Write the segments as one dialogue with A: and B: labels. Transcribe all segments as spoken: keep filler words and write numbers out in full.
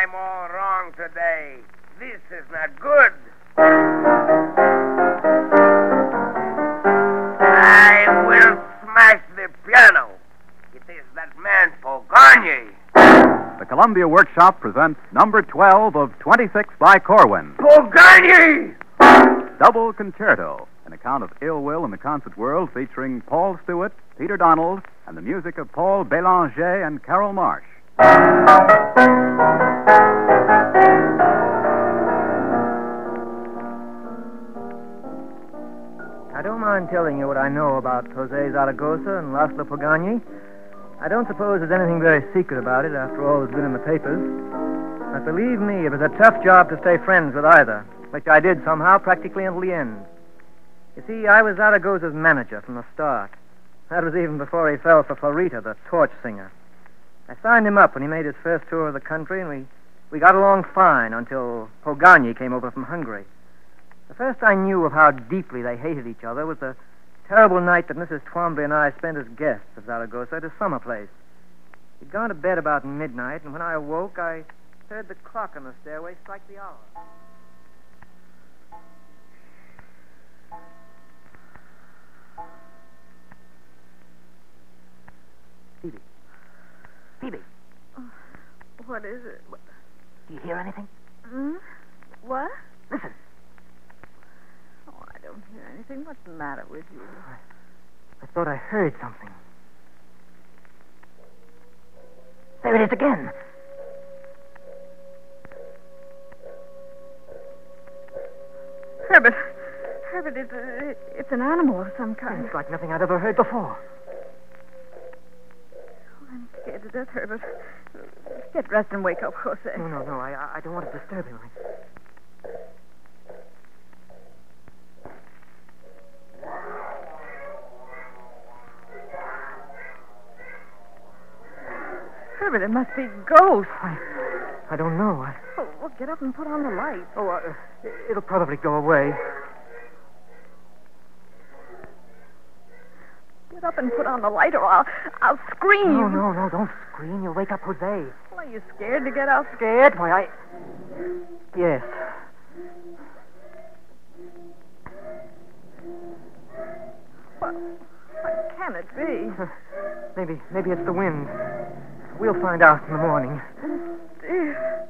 A: I'm all wrong today. This is not good. I will smash the piano. It is that man Pogonyi.
B: The Columbia Workshop presents number twelve of twenty-six by Corwin.
A: Pogonyi!
B: Double Concerto, an account of ill will in the concert world featuring Paul Stewart, Peter Donald, and the music of Paul Bélanger and Carol Marsh.
C: I don't mind telling you what I know about Jose Zaragoza and Laszlo Pogonyi. I don't suppose there's anything very secret about it after all that's been in the papers. But believe me, it was a tough job to stay friends with either, which I did somehow practically until the end. You see, I was Zaragoza's manager from the start. That was even before he fell for Florita, the torch singer. I signed him up when he made his first tour of the country, and we, we got along fine until Pogonyi came over from Hungary. The first I knew of how deeply they hated each other was the terrible night that Missus Twombly and I spent as guests of Zaragoza at a summer place. He'd gone to bed about midnight, and when I awoke, I heard the clock on the stairway strike the hour.
D: Phoebe. Phoebe.
E: Oh, what is it?
D: Do you hear anything?
E: Hmm? What?
D: Listen.
E: Oh, I don't hear anything. What's the matter with you?
D: I, I thought I heard something. There it is again.
E: Herbert. Herbert, it's, a, it's an animal of some kind.
D: It's like nothing I'd ever heard before.
E: Oh, I'm scared to death, Herbert. Get dressed and wake up Jose.
D: No, no, no. I, I don't want to disturb him.
E: Herbert, it must be ghosts.
D: I, I don't know. I,
E: Oh, well, get up and put on the light.
D: oh, uh, it'll probably go away.
E: Get up and put on the light, or I'll, I'll scream.
D: No, no, no. Don't scream. You'll wake up Jose.
E: Well, are you scared to get up?
D: Scared? Why, I... Yes.
E: Well, what can it be?
D: Maybe, maybe it's the wind. We'll find out in the morning.
E: Dear.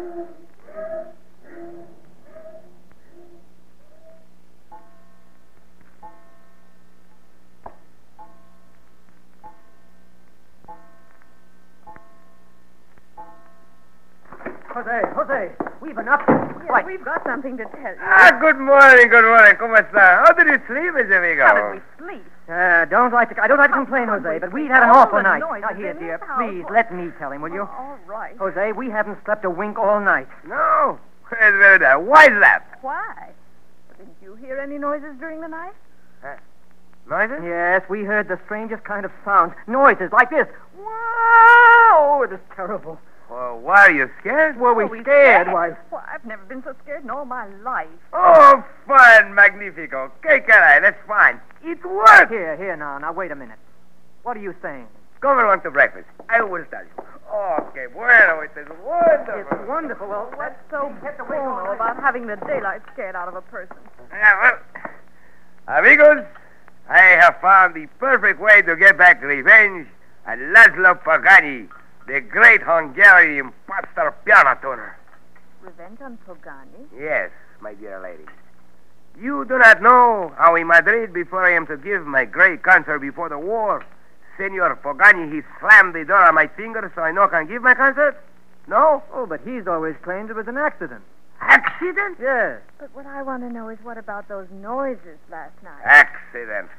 D: Jose, Jose, we've enough.
E: Yes,
D: Right.
E: we've got something to tell you.
A: Ah, good morning, good morning. ¿Cómo está? How did you sleep, mis amigos?
E: How did we sleep?
D: Uh, don't like to, I don't like to complain,
E: Oh,
D: Jose,
E: we
D: but we'd
E: sleep
D: had an
E: all
D: awful
E: the
D: night.
E: noises
D: Now, here,
E: in
D: dear,
E: this house.
D: please, let me tell him, will you?
E: Oh, all right.
D: Jose, we haven't slept a wink all night.
A: No. Where's verdad? Why is that?
E: Why? Didn't you hear any noises during the night?
A: Noises?
D: Yes, we heard the strangest kind of sounds. Noises like this. Wow! It is terrible.
A: Well, why are you scared?
D: Were we
E: Were we
D: scared? Why?
E: Well, I've never been so scared in all my life.
A: Oh, fun, magnifico. Que caray, that's fine. It worked.
D: Here, here, now, now, wait a minute. What are you saying?
A: Come along to breakfast. I will tell you. Okay, bueno, it is wonderful.
D: It's wonderful. Well,
E: What's so bono about having the daylight scared out of a person?
A: Yeah, well, amigos, I have found the perfect way to get back revenge on Laszlo Pogonyi, the great Hungarian imposter piano tuner.
E: Revenge on Pogonyi?
A: Yes, my dear lady. You do not know how in Madrid, before I am to give my great concert before the war, Senor Pogonyi, he slammed the door on my finger so I no can give my concert? No?
D: Oh, but he's always claimed it was an accident.
A: Accident?
D: Yes.
E: But what I want to know is what about those noises last night?
A: Accident.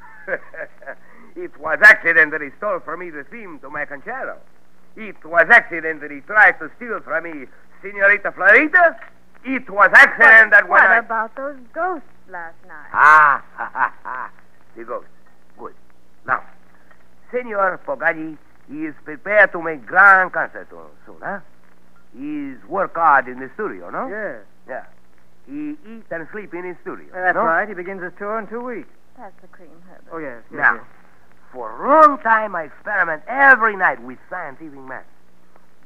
A: It was accident that he stole from me the theme to my concerto. It was accident that he tried to steal from me Senorita Florita. It was accident that when
E: What
A: I...
E: about those ghosts last night?
A: Ah, ha, ha, ha. The ghost. Good. Now, Senor Pogonyi is prepared to make grand concert soon, huh? He's work hard in the studio, no?
D: Yes.
A: Yeah. He eat and sleep in his studio.
D: That's
A: no?
D: right. He begins his tour in two weeks.
E: Pass the cream, Herbert.
D: Oh, yes. yes
A: Now,
D: yes.
A: for a long time I experiment every night with scientific methods.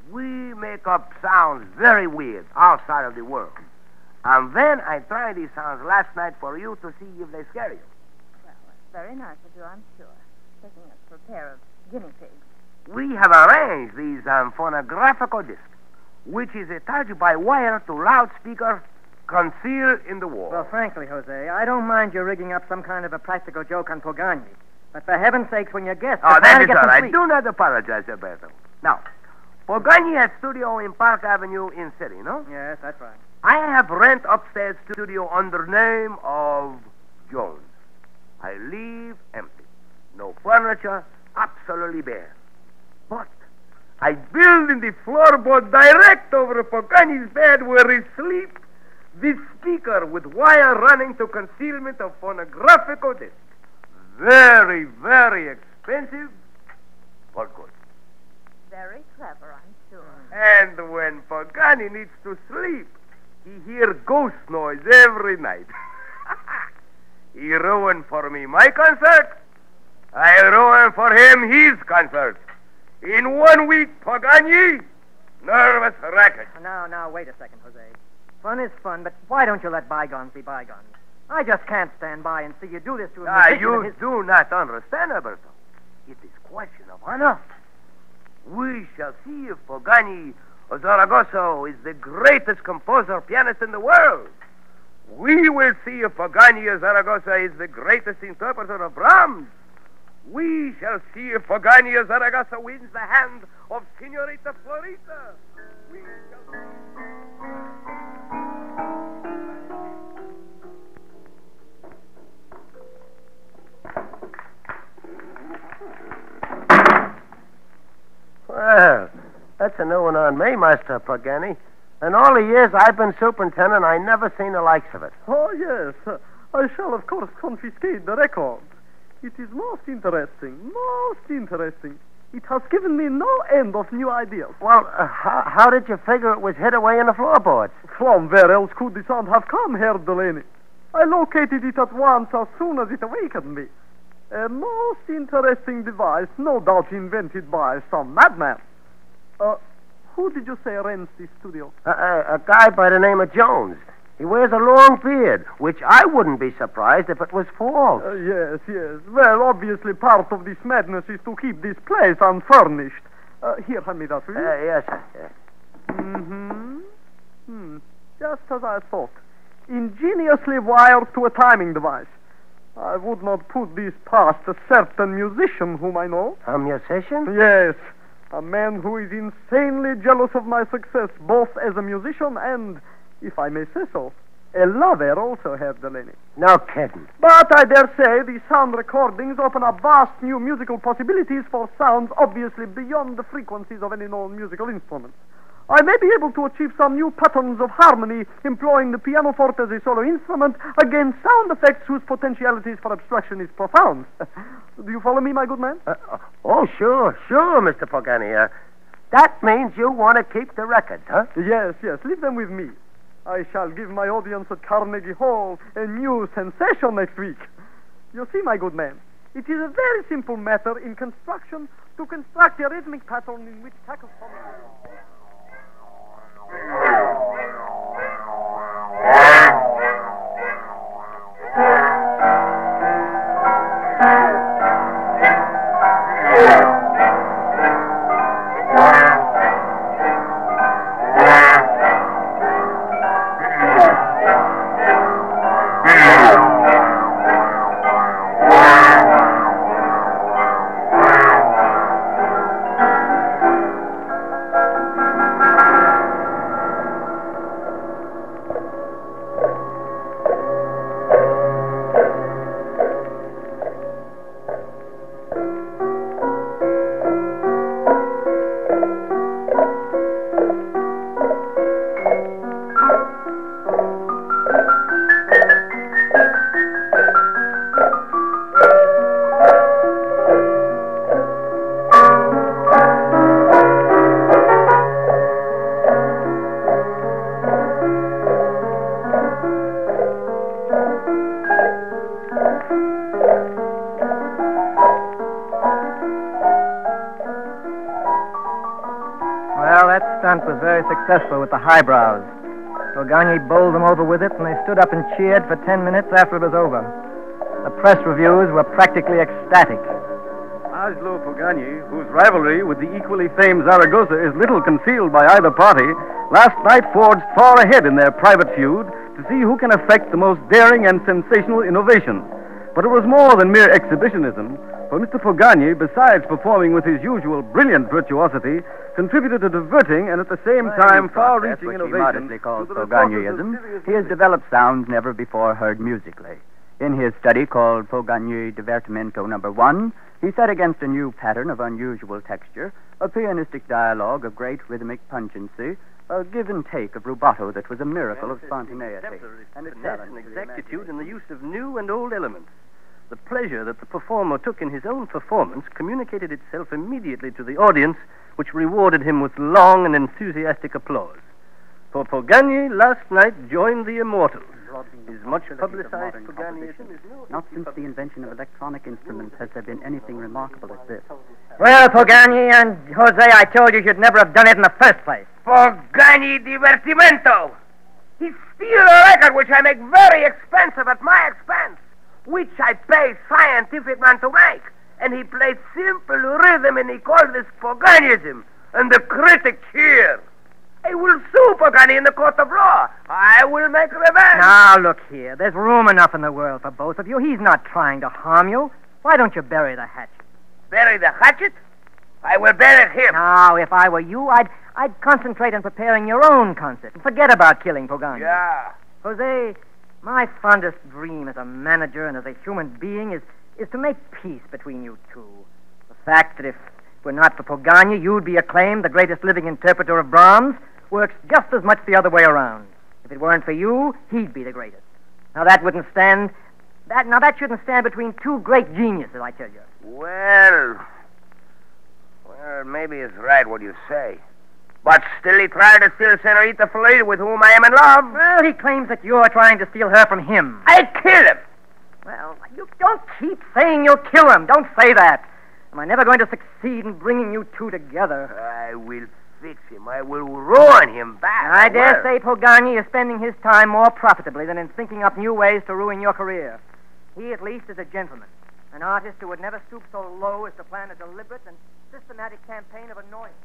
A: we make up sounds very weird outside of the world. And then I tried these sounds last night for you to see if they scare you.
F: Well, that's very nice of you, I'm sure. Taking us for a pair of guinea pigs.
A: We have arranged these um, phonographical discs, which is attached by wire to loudspeaker concealed in the wall.
C: Well, frankly, Jose, I don't mind you rigging up some kind of a practical joke on Pogani. But for heaven's sakes, when you guess...
A: Oh,
C: try
A: that
C: to
A: is
C: get
A: all
C: some
A: right.
C: sleep.
A: Do not apologize, Alberto. Now, Pogani has studio in Park Avenue in city, no?
C: Yes, that's right.
A: I have rent upstairs studio under name of Jones. I leave empty. No furniture, absolutely bare. But I build in the floorboard direct over Pogani's bed where he sleep this speaker with wire running to concealment of phonographical disc. Very, very expensive, but good.
F: Very clever, I'm sure.
A: And when Pagani needs to sleep, he hear ghost noise every night. He ruined for me my concert. I ruined for him his concert. In one week, Pagani, nervous racket.
C: Now, now, wait a second, Jose. Fun is fun, but why don't you let bygones be bygones? I just can't stand by and see you do this to a
A: Ah,
C: musician
A: you
C: of his...
A: do not understand, Alberto. It is question of honor. We shall see if Pagani of Zaragoza is the greatest composer pianist in the world. We will see if Pagani of Zaragoza is the greatest interpreter of Brahms. We shall see if Pagani of Zaragoza wins the hand of Senorita Florita. We shall see.
G: Well, that's a new one on me, Master Pagani. In all the years I've been superintendent, I never seen the likes of it.
H: Oh, yes. Uh, I shall, of course, confiscate the record. It is most interesting, most interesting. It has given me no end of new ideas.
G: Well, uh, how, how did you figure it was hid away in the floorboards?
H: From where else could the sound have come, Herr Delaney? I located it at once as soon as it awakened me. A most interesting device, no doubt invented by some madman. Uh, who did you say rents this studio?
G: Uh, uh, a guy by the name of Jones. He wears a long beard, which I wouldn't be surprised if it was false.
H: Uh, yes, yes. Well, obviously part of this madness is to keep this place unfurnished. Uh, here, hand me that, will
G: Uh,
H: you?
G: yes, sir. Yes.
H: Mm-hmm. Hmm. Just as I thought. Ingeniously wired to a timing device. I would not put this past a certain musician whom I know.
G: A musician?
H: Yes. A man who is insanely jealous of my success, both as a musician and, if I may say so, a lover also, Herr Delaney.
G: No kidding.
H: But I dare say the sound recordings open up vast new musical possibilities for sounds obviously beyond the frequencies of any known musical instrument. I may be able to achieve some new patterns of harmony employing the pianoforte as a solo instrument against sound effects whose potentialities for abstraction is profound. Do you follow me, my good man?
G: Uh, oh, sure, sure, Mister Pagani. Uh, that means you want to keep the record, huh?
H: Yes, yes. Leave them with me. I shall give my audience at Carnegie Hall a new sensation next week. You see, my good man, it is a very simple matter in construction to construct a rhythmic pattern in which tackles...
C: was very successful with the highbrows. Poganyi bowled them over with it, and they stood up and cheered for ten minutes after it was over. The press reviews were practically ecstatic.
I: Laszlo Poganyi, whose rivalry with the equally famed Zaragoza is little concealed by either party, last night forged far ahead in their private feud to see who can effect the most daring and sensational innovation. But it was more than mere exhibitionism, for Mister Poganyi, besides performing with his usual brilliant virtuosity, contributed to diverting and at the same time far-reaching
B: which
I: innovation.
B: he modestly calls Poganyiism. He has developed sounds never before heard musically. In his study called Poganyi Divertimento Number One, he set against a new pattern of unusual texture a pianistic dialogue of great rhythmic pungency, a give and take of rubato that was a miracle of spontaneity.
J: And finesse and exactitude in the use of new and old elements. The pleasure that the performer took in his own performance communicated itself immediately to the audience, which rewarded him with long and enthusiastic applause. For Poganyi last night joined the immortals. His much publicized Poganyiism is no...
B: Not since the invention of electronic instruments has there been anything remarkable as this.
D: Well, Poganyi and Jose, I told you you'd never have done it in the first place.
A: Poganyi Divertimento. He steals a record which I make very expensive at my expense, which I pay scientific man to make. And he plays simple rhythm, and he calls this Poganyiism. And the critic cheer. I will sue Poganyi in the court of law. I will make revenge.
D: Now, look here. There's room enough in the world for both of you. He's not trying to harm you. Why don't you bury the hatchet?
A: Bury the hatchet? I will bury him.
D: Now, if I were you, I'd I'd concentrate on preparing your own concert and forget about killing Poganyi.
A: Yeah.
D: Jose, my fondest dream as a manager and as a human being is, is to make peace between you two. The fact that if it were not for Poganyi, you'd be acclaimed the greatest living interpreter of Brahms works just as much the other way around. If it weren't for you, he'd be the greatest. Now, that wouldn't stand... That Now, that shouldn't stand between two great geniuses, I tell you.
A: Well... Well, maybe it's right what you say. But still he tried to steal Senorita Florida, with whom I am in love.
D: Well, he claims that you're trying to steal her from him.
A: I kill him.
D: Well, you don't keep saying you'll kill him. Don't say that. Am I never going to succeed in bringing you two together?
A: I will fix him. I will ruin him back.
D: I dare say Poganyi is spending his time more profitably than in thinking up new ways to ruin your career. He, at least, is a gentleman. An artist who would never stoop so low as to plan a deliberate and systematic campaign of annoyance.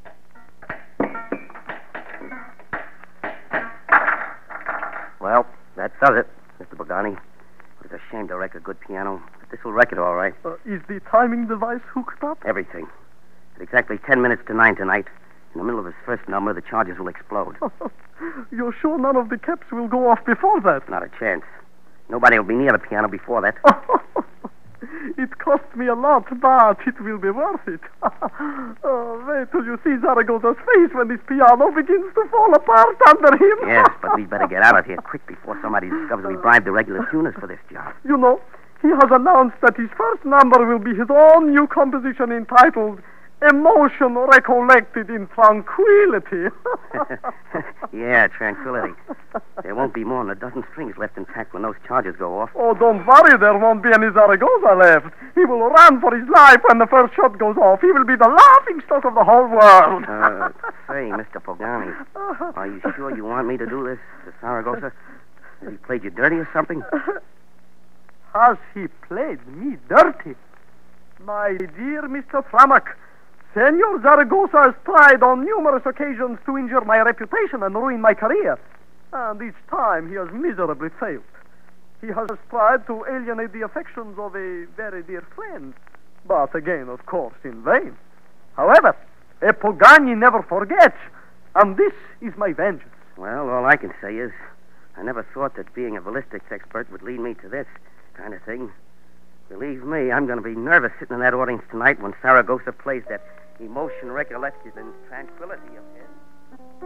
J: Well, that does it, Mister Poganyi. It's a shame to wreck a good piano, but this will wreck it all right.
H: Uh, is the timing device hooked up?
J: Everything. At exactly ten minutes to nine tonight, in the middle of his first number, the charges will explode.
H: You're sure none of the caps will go off before that?
J: Not a chance. Nobody will be near the piano before that.
H: It cost me a lot, but it will be worth it. Oh, wait till you see Zaragoza's face when this piano begins to fall apart under him.
J: Yes, but we'd better get out of here quick before somebody discovers we bribed the regular tuners for this job.
H: You know, he has announced that his first number will be his own new composition entitled Emotion Recollected in Tranquility.
J: Yeah, tranquility. There won't be more than a dozen strings left intact when those charges go off.
H: Oh, don't worry, there won't be any Zaragoza left. He will run for his life when the first shot goes off. He will be the laughing stock of the whole world.
J: Uh, say, Mister Poganyi, are you sure you want me to do this to Zaragoza? Has he played you dirty or something?
H: Has he played me dirty? My dear Mister Framak, Senor Zaragoza has tried on numerous occasions to injure my reputation and ruin my career. And each time he has miserably failed. He has tried to alienate the affections of a very dear friend. But again, of course, in vain. However, a Poganyi never forgets. And this is my vengeance.
J: Well, all I can say is I never thought that being a ballistics expert would lead me to this kind of thing. Believe me, I'm going to be nervous sitting in that audience tonight when Zaragoza plays that Emotion Recollected in Tranquility of his.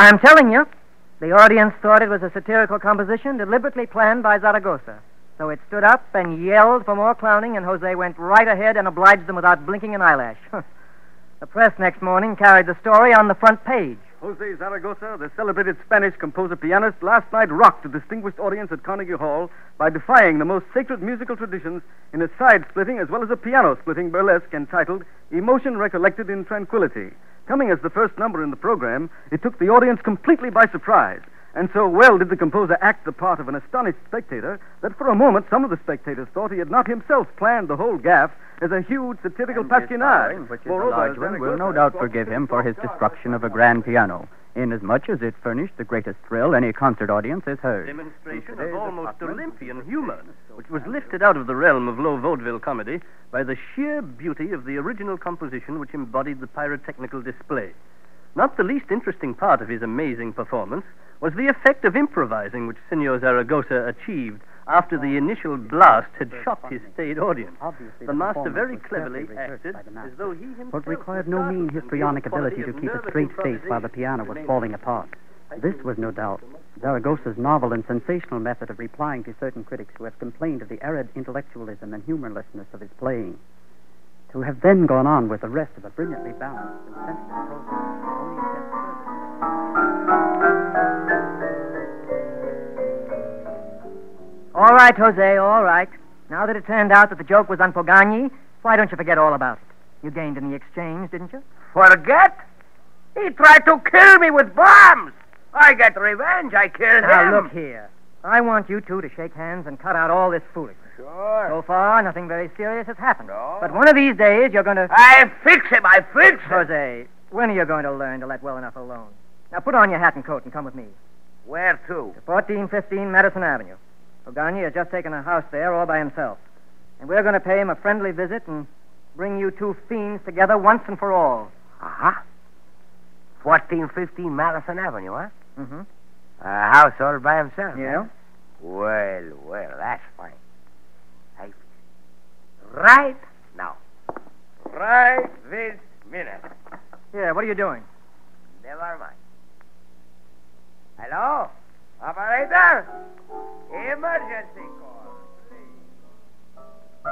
D: I'm telling you, the audience thought it was a satirical composition deliberately planned by Zaragoza. So it stood up and yelled for more clowning, and Jose went right ahead and obliged them without blinking an eyelash. The press next morning carried the story on the front page.
I: Jose Zaragoza, the celebrated Spanish composer-pianist, last night rocked a distinguished audience at Carnegie Hall by defying the most sacred musical traditions in a side-splitting as well as a piano-splitting burlesque entitled Emotion Recollected in Tranquility. Coming as the first number in the program, it took the audience completely by surprise. And so well did the composer act the part of an astonished spectator that for a moment some of the spectators thought he had not himself planned the whole gaffe as a huge satirical pasquinade.
B: Which is a large one, will no doubt forgive him for his destruction of a grand piano, inasmuch as it furnished the greatest thrill any concert audience has heard.
J: Demonstration of almost Olympian humor, which was lifted out of the realm of low vaudeville comedy by the sheer beauty of the original composition which embodied the pyrotechnical display. Not the least interesting part of his amazing performance was the effect of improvising which Senor Zaragoza achieved after the initial blast had shocked his staid audience. The master very cleverly acted as though he himself...
K: But required no mean histrionic ability to keep a straight face while the piano was falling apart. This was no doubt Zaragoza's novel and sensational method of replying to certain critics who have complained of the arid intellectualism and humorlessness of his playing. To have then gone on with the rest of a brilliantly balanced and sensitive process only sets
D: All right, Jose, all right. Now that it turned out that the joke was on Poggany, why don't you forget all about it? You gained in the exchange, didn't you?
A: Forget? He tried to kill me with bombs. I get revenge. I killed
D: now,
A: him.
D: Now, look here. I want you two to shake hands and cut out all this foolishness.
A: Sure.
D: So far, nothing very serious has happened.
A: No.
D: But one of these days, you're going to...
A: I fix him. I fix him.
D: Jose, when are you going to learn to let well enough alone? Now, put on your hat and coat and come with me.
A: Where to?
D: To fourteen fifteen Madison Avenue. Poggany has just taken a house there all by himself. And we're going to pay him a friendly visit and bring you two fiends together once and for all.
A: Uh-huh. fourteen fifteen Madison Avenue, huh?
D: Mm-hmm.
A: A house all by himself.
D: Yeah.
A: Huh? Well, well, that's fine. I... Right now. Right this minute.
D: Yeah, what are you doing?
A: Never mind. Hello? Operator? Emergency call, please.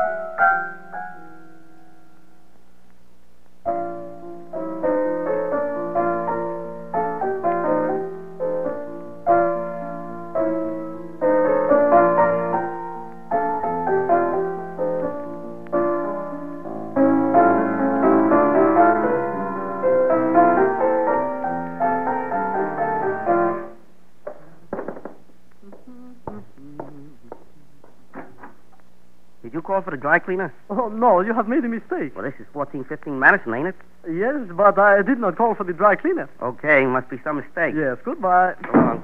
L: Did you call for the dry cleaner?
H: Oh, no, you have made a mistake.
L: Well, this is fourteen fifteen Madison, ain't it?
H: Yes, but I did not call for the dry cleaner.
L: Okay, must be some mistake.
H: Yes, goodbye.
L: Go on.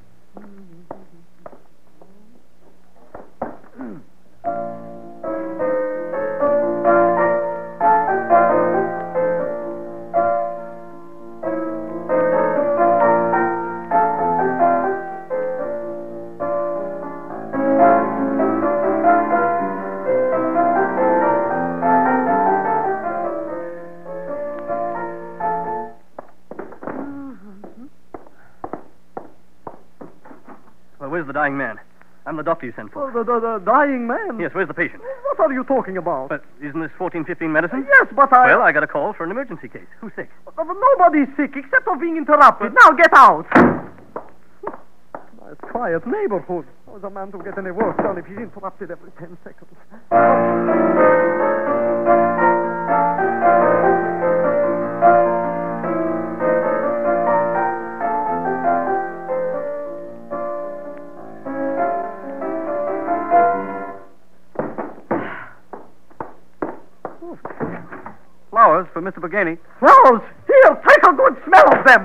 J: Where's the dying man? I'm the doctor you sent for.
H: Oh, the, the, the dying man?
J: Yes, where's the patient?
H: What are you talking about?
J: But isn't this fourteen fifteen Medicine?
H: Yes, but I...
J: Well, I got a call for an emergency case. Who's sick?
H: Uh, nobody's sick, except of being interrupted. Now get out! Nice quiet neighborhood. How is a man to get any work done if he's interrupted every ten seconds?
I: Flowers for Mister Poggany.
H: Flowers! Here, take a good smell of them!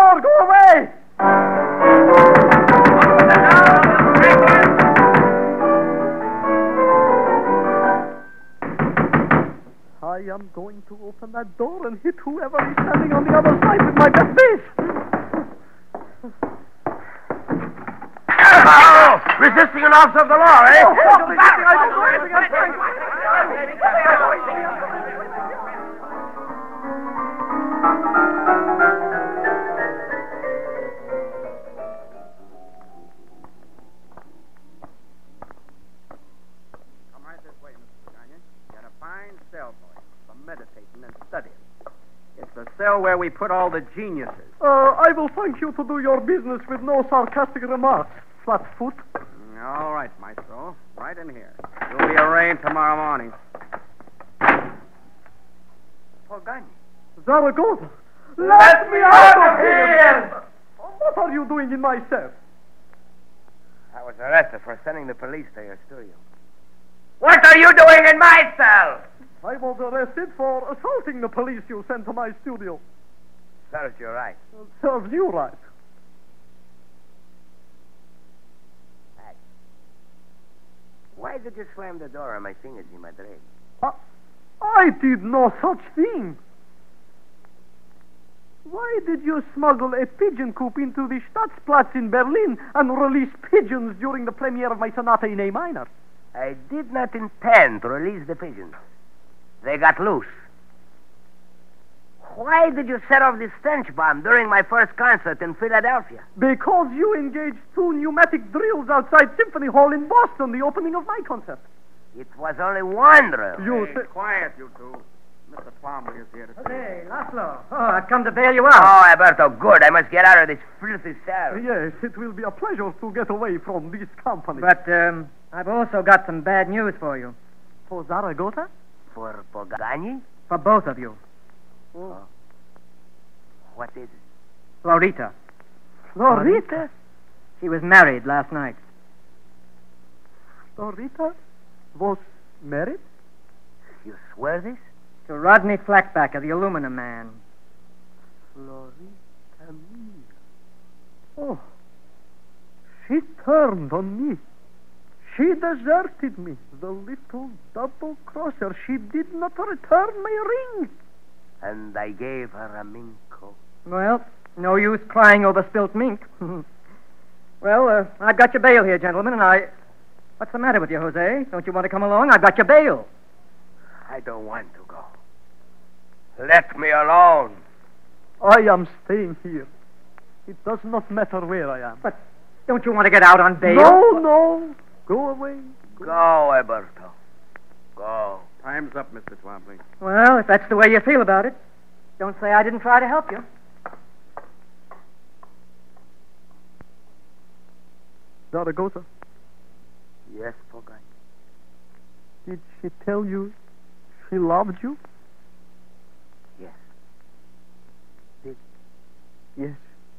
H: door! Go away! I am going to open that door and hit whoever is standing on the other side with my best face.
A: Oh, resisting an officer of the law, eh?
H: Oh, stop resisting. I don't do anything. I'm trying to...
I: Come right this way, Mister Pagani. Got a fine cell for you for meditating and studying. It's the cell where we put all the geniuses.
H: Uh, I will thank you to do your business with no sarcastic remarks, Flatfoot.
I: All right, Maestro. Right in here. You'll be arraigned tomorrow morning.
A: Pagani.
H: Zaragoza, let me out of here! What are you doing in my cell?
A: I was arrested for sending the police to your studio. What are you doing in my cell?
H: I was arrested for assaulting the police you sent to my studio.
A: Serves you right.
H: Serves you right.
A: Hey. Why did you slam the door on my fingers in Madrid?
H: Uh, I did no such thing. Why did you smuggle a pigeon coop into the Stadtplatz in Berlin and release pigeons during the premiere of my sonata in A minor?
A: I did not intend to release the pigeons. They got loose. Why did you set off this stench bomb during my first concert in Philadelphia?
H: Because you engaged two pneumatic drills outside Symphony Hall in Boston, the opening of my concert.
A: It was only one drill.
H: You
I: Hey,
H: say...
I: quiet, you two. Mister Twombly is here to see
D: Hey,
I: you.
D: Laszlo. Oh, I've come to bail you
A: Oh,
D: out.
A: Alberto, good. I must get out of this filthy cell.
H: Yes, it will be a pleasure to get away from this company.
D: But um, I've also got some bad news for you.
H: For Zaragoza?
A: For Pagani?
D: For both of you.
A: Oh. What is it?
D: Florita.
H: Florita?
D: She was married last night.
H: Florita was married?
A: You swear this?
D: To Rodney Flackbacker, the aluminum man.
H: Florita mia. Oh, she turned on me. She deserted me, the little double-crosser. She did not return my ring.
A: And I gave her a mink coat.
D: Well, no use crying over spilt mink. Well, uh, I've got your bail here, gentlemen, and I... What's the matter with you, Jose? Don't you want to come along? I've got your bail.
A: I don't want to go. Let me alone.
H: I am staying here. It does not matter where I am.
D: But don't you want to get out on bail?
H: No, no. Go away.
A: Go, go Alberto. Go.
I: Time's up, Mister Twombly.
D: Well, if that's the way you feel about it, don't say I didn't try to help you.
H: Zaragoza,
A: Yes, Pagani.
H: did she tell you she loved you?
A: Yes. Did
H: Yes.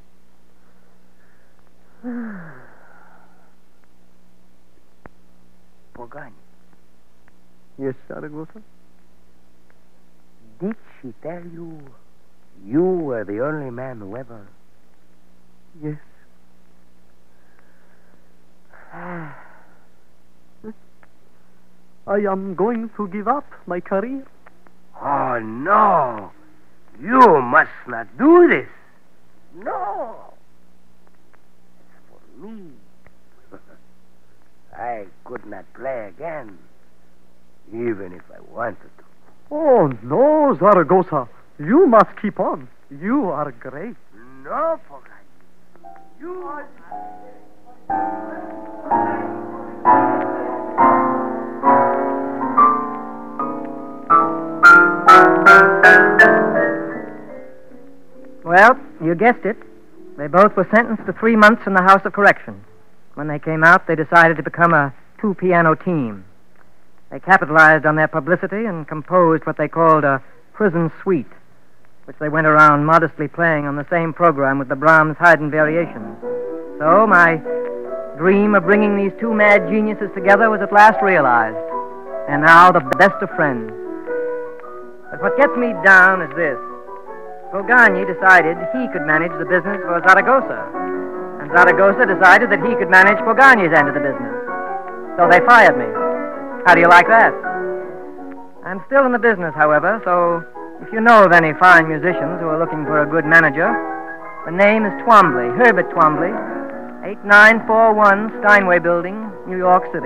A: Pagani.
H: Yes, Zaragoza.
A: Did she tell you you were the only man who ever...
H: Yes. I am going to give up my career.
A: Oh, no. You must not do this. No. It's for me. I could not play again, even if I wanted to.
H: Oh, no, Zaragoza. You must keep on. You are great.
A: No, Pagani. You are...
D: Well, you guessed it. They both were sentenced to three months in the House of Correction. When they came out, they decided to become a two-piano team. They capitalized on their publicity and composed what they called a prison suite, which they went around modestly playing on the same program with the Brahms Haydn variations. So my dream of bringing these two mad geniuses together was at last realized, and now the best of friends. But what gets me down is this. Pogani decided he could manage the business for Zaragoza, and Zaragoza decided that he could manage Pogani's end of the business. So they fired me. How do you like that? I'm still in the business, however, so if you know of any fine musicians who are looking for a good manager, the name is Twombly, Herbert Twombly, eight nine four one Steinway Building, New York City.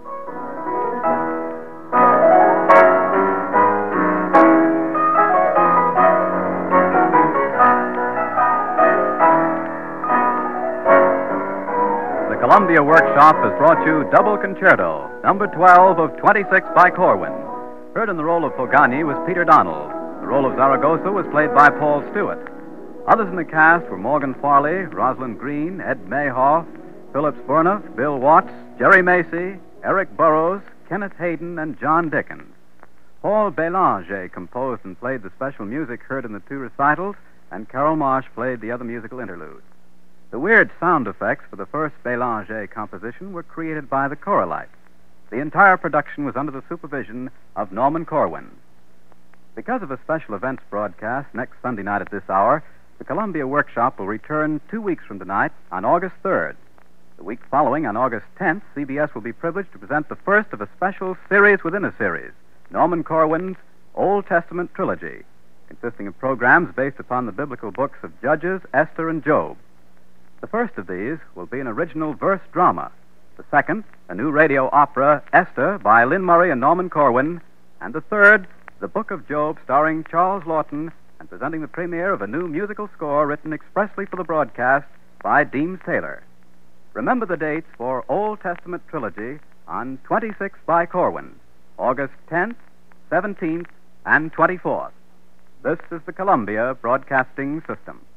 M: Columbia Workshop has brought you Double Concerto, number twelve of twenty-six by Corwin. Heard in the role of Pogani was Peter Donald. The role of Zaragoza was played by Paul Stewart. Others in the cast were Morgan Farley, Rosalind Green, Ed Mayhoff, Phillips Burnoff, Bill Watts, Jerry Macy, Eric Burrows, Kenneth Hayden, and John Dickens. Paul Bélanger composed and played the special music heard in the two recitals, and Carol Marsh played the other musical interludes. The weird sound effects for the first Bélanger composition were created by the Choralites. The entire production was under the supervision of Norman Corwin. Because of a special events broadcast next Sunday night at this hour, the Columbia Workshop will return two weeks from tonight on August third. The week following, on August tenth, C B S will be privileged to present the first of a special series within a series, Norman Corwin's Old Testament Trilogy, consisting of programs based upon the biblical books of Judges, Esther, and Job. The first of these will be an original verse drama. The second, a new radio opera, Esther, by Lynn Murray and Norman Corwin. And the third, The Book of Job, starring Charles Lawton, and presenting the premiere of a new musical score written expressly for the broadcast by Deems Taylor. Remember the dates for Old Testament Trilogy on twenty-six by Corwin, August tenth, seventeenth, and twenty-fourth. This is the Columbia Broadcasting System.